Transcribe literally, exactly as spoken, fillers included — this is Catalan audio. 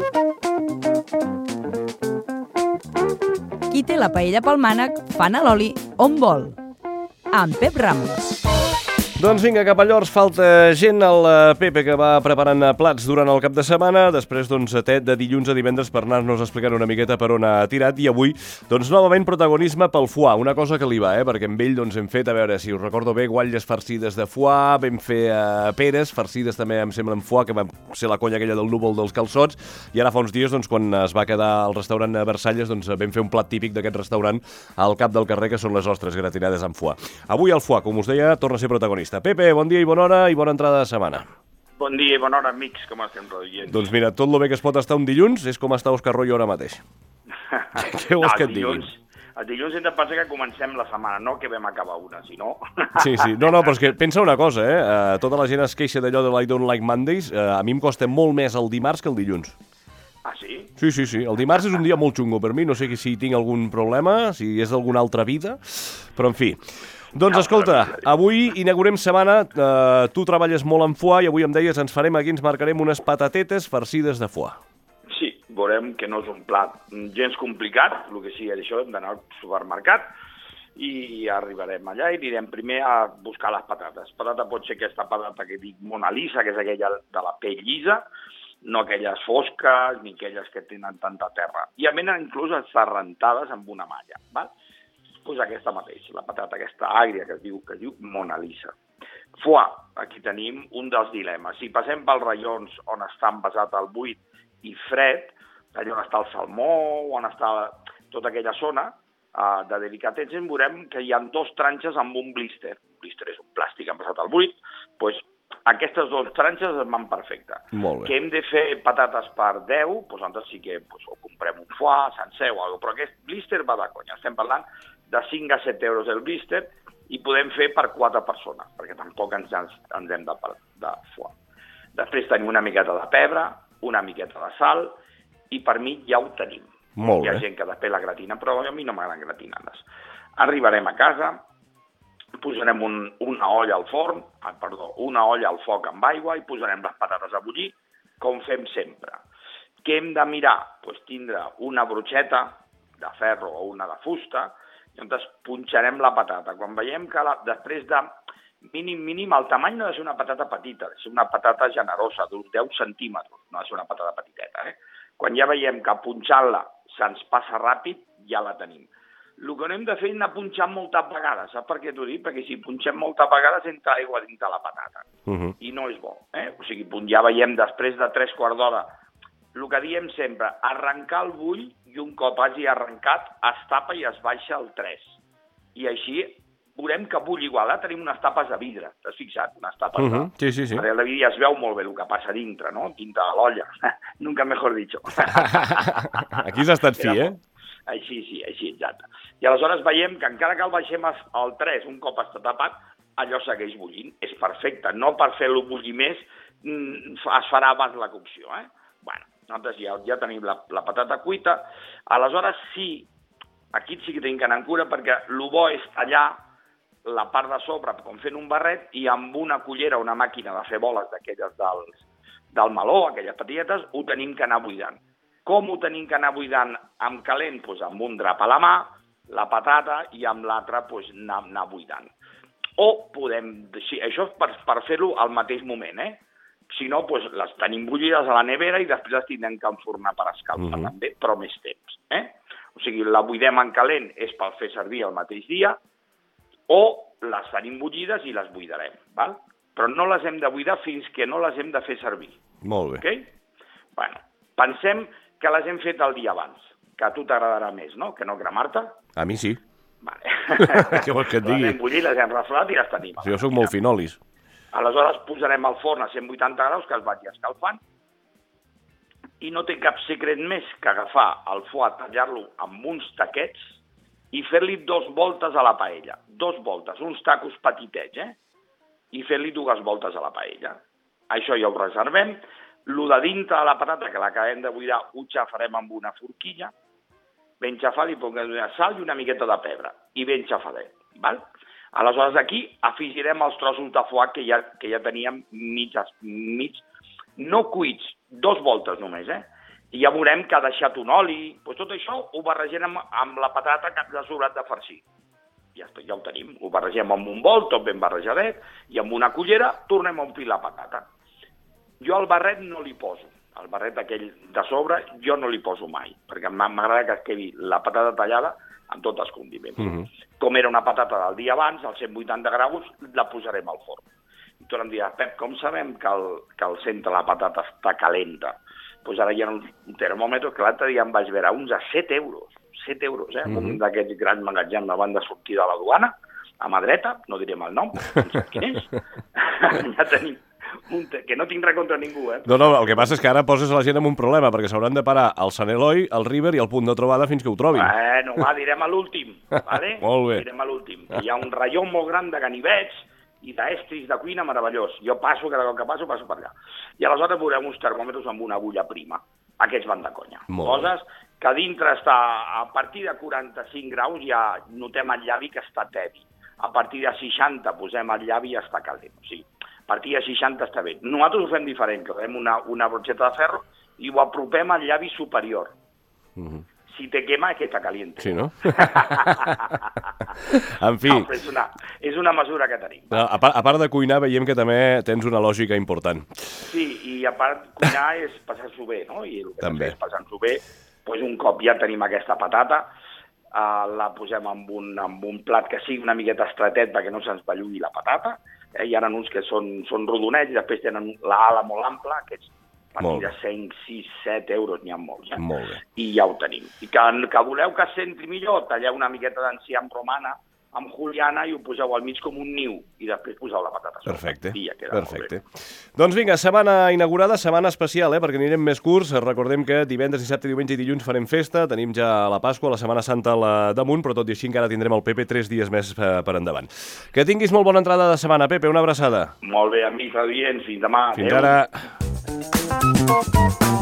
Qui té la paella pel mànec, fan a l'oli on vol. Amb Pep Ramos. Doncs vinga, cap a Llors, falta gent. El Pepe, que va preparant plats durant el cap de setmana, després doncs de dilluns a divendres per anar-nos explicant una miqueta per on ha tirat, i avui doncs novament protagonisme pel foie, una cosa que li va, eh? Perquè amb ell doncs hem fet, a veure si us recordo bé, guatlles farcides de foie, vam fer uh, peres farcides també, em sembla, amb foie, que va ser la colla aquella del núvol dels calçots, i ara fa uns dies, doncs, quan es va quedar al restaurant a Versalles, doncs vam fer un plat típic d'aquest restaurant al cap del carrer, que són les ostres gratinades amb foie. Avui el foie, com us deia, torna a ser protagonista. Pepe, bon dia i bona hora i bona entrada de setmana. Bon dia i bona hora, amics, com estem reduint? Doncs mira, tot el bé que es pot estar un dilluns és com està Òscar Royo ara mateix. Què vols no, que et diguin? El dilluns hem de pensar que comencem la setmana, no que vam acabar una, si no... Sí, sí, no, no, però és que pensa una cosa, eh? Uh, tota la gent es queixa d'allò de I don't like Mondays, uh, a mi em costa molt més el dimarts que el dilluns. Ah, sí? Sí, sí, sí. El dimarts és un dia molt xungo per mi, no sé si tinc algun problema, si és d'alguna altra vida, però en fi... Doncs escolta, avui inaugurem setmana, eh, tu treballes molt en foie i avui em deies ens farem aquí, ens marcarem unes patatetes farcides de foie. Sí, veurem que no és un plat gens complicat, el que sigui això, hem d'anar al supermercat i arribarem allà i anirem primer a buscar les patates. Patata pot ser aquesta patata que dic Mona Lisa, que és aquella de la pell llisa, no aquelles fosques ni aquelles que tenen tanta terra. I a més inclús serrentades amb una malla, val? Pues aquesta mateix, la patata aquesta àgria que es diu, que es diu Mona Lisa. Foie, aquí tenim un dels dilemes. Si passem pels raions on està envasat el buit i fred, allà on està el salmó, on està tota aquella zona uh, de delicatessen, veurem que hi ha dos tranxes amb un blister. Un blister és un plàstic envasat al buit, doncs aquestes dues tranxes es van perfecte. Molt bé. Que hem de fer patates per deu, doncs nosaltres sí que doncs, o comprem un foie, sencer o alguna cosa, però aquest blister va de conya. Estem parlant de cinc a set euros el blister i podem fer per quatre persones, perquè tampoc ens, ens hem de, de foie. Després tenim una miqueta de pebre, una miqueta de sal, i per mi ja ho tenim. Molt bé. Hi ha gent que després la gratina, però a mi no m'agraden gratinades. Arribarem a casa, posarem un, una olla al forn, ah, perdó, una olla al foc amb aigua i posarem les patates a bullir, com fem sempre. Què hem de mirar? Pues tindre una brotxeta de ferro o una de fusta, i llavors punxarem la patata. Quan veiem que la, després de mínim, mínim, el tamany no ha de ser una patata petita, ha de ser una patata generosa, d'uns deu centímetres, no ha de ser una patata petiteta. Eh? Quan ja veiem que punxant-la se'ns passa ràpid, ja la tenim. El que no hem de fer és anar punxant moltes vegades, saps per què t'ho dic? Perquè si punxem moltes vegades entra aigua dintre la patata, uh-huh. I no és bo. Eh? O sigui, ja veiem després de tres quarts d'hora, el que diem sempre, arrencar el bull i un cop hagi arrencat es tapa i es baixa el tres. I així veurem que bull igual, eh? Tenim unes tapes de vidre, t'has fixat? Unes tapes uh -huh. de... Sí, sí, sí. A la vidre es veu molt bé el que passa dintre, no? Dintre de l'olla. Nunca mejor dicho. Aquí has estat fi, eh? Així, sí, així, exacte. I aleshores veiem que encara que el baixem al tres, un cop està tapat, allò segueix bullint. És perfecte. No per fer-lo bullir més es farà abans la cocció, eh? Bueno, nosaltres ja, ja tenim la, la patata cuita. Aleshores, sí, aquí sí que tenim que anar en cura, perquè el bo és tallar la part de sobre com fent un barret i amb una cullera, una màquina de fer boles d'aquelles del, del meló, aquelles petitetes, ho tenim que anar buidant. Com ho tenim que anar buidant amb calent? Doncs amb un drap a la mà, la patata, i amb l'altre doncs, anar, anar buidant. O podem... Sí, això és per, per fer-ho al mateix moment, eh? Si no, doncs les tenim bullides a la nevera i després les tindrem que enfornar per escalfar, uh-huh. també, però més temps. Eh? O sigui, la buidem en calent és per fer servir el mateix dia, o les tenim bullides i les buidarem, val? Però no les hem de buidar fins que no les hem de fer servir. Molt bé. Okay? Bueno, pensem que les hem fet el dia abans, que a tu t'agradarà més, no? Que no cremar-te? A mi sí. Vale. Què vols que et digui? Les hem bullit, les hem refredat i les tenim. Sí, jo soc molt finolis. Aleshores posarem al forn a cent vuitanta graus, que es vagi escalfant, i no té cap secret més que agafar el foie, tallar-lo amb uns taquets i fer-li dos voltes a la paella. Dos voltes, uns tacos petitets, eh? I fer-li dues voltes a la paella. Això ja ho reservem. Lo de dintre de la patata, que l'acabem de buidar, ho xafarem amb una forquilla. Ben xafat, li posem sal i una miqueta de pebre. I ben xafadet, val? Aleshores aquí afegirem els trossos de foie que ja, que ja teníem mig, mig, no cuits, dos voltes només, eh? I ja veurem que ha deixat un oli. Pues tot això ho barregem amb, amb la patata que ens ha sobrat de farcir. Ja, ja ho tenim. Ho barregem amb un bol, tot ben barrejadet, i amb una cullera tornem a omplir la patata. Jo al barret no li poso. El barret aquell de sobre jo no li poso mai, perquè m'agrada que es quedi la patata tallada amb tots els condiments. Mm -hmm. Com era una patata del dia abans, als cent vuitanta graus, la posarem al forn. I tu em diràs, Pep, com sabem que el, que el centre de la patata està calenta? Doncs ara hi ha un, un termòmetre que l'altre dia em vaig veure uns a set euros. set euros, eh? Mm -hmm. Un d'aquests grans magatzems abans de sortir de la duana, a mà dreta, no direm el nom, no sap quin és. Ja tenim un te... que no tinc res contra ningú, eh? No, no, el que passa és que ara poses a la gent en un problema, perquè s'hauran de parar al Sant Eloi, al River i al punt de trobada fins que ho trobin. Bueno, va, direm a l'últim, vale? Molt bé. Direm a l'últim. Hi ha un raió molt gran de ganivets i d'estris de cuina meravellós. Jo passo, cada cop que passo, passo per allà. I aleshores veurem uns termòmetres amb una agulla prima. Aquests van de conya. Molt Poses que dintre està, a partir de quaranta-cinc graus ja notem el llavi que està tebi. A partir de seixanta posem el llavi i està calent. O sigui, a partir de seixanta està bé. Nosaltres ho fem diferent, que fem una, una brocheta de ferro i ho apropem al llavi superior. Mm-hmm. Si te quema, que te caliente. Sí, no? En fi... No, és, una, és una mesura que tenim. A part, a part de cuinar, veiem que també tens una lògica important. Sí, i a part, cuinar és passar-s'ho bé, no? I el que també. és passar-s'ho bé, doncs un cop ja tenim aquesta patata, uh, la posem en un, en un plat que sigui una miqueta estretet perquè no se'ns bellugui la patata. Eh? Hi ha uns que són, són rodonets i després tenen l'ala molt ampla, aquests a partir de cinc, sis, set euros n'hi ha molts. Eh? Molt bé. I ja ho tenim. I que, que voleu que s'entri millor, talleu una miqueta d'enciam romana amb juliana i ho poseu al mig com un niu i després poseu la patata sobre. Perfecte, I ja queda perfecte. Doncs vinga, setmana inaugurada, setmana especial, eh, perquè anirem més curts. Recordem que divendres, dissabte, diumenge i dilluns farem festa, tenim ja la Pasqua, la Setmana Santa al damunt, però tot i així encara tindrem el Pepe tres dies més eh, per endavant. Que tinguis molt bona entrada de setmana, Pepe, una abraçada. Molt bé, amics, adients, fins demà. Fins Adéu. ara.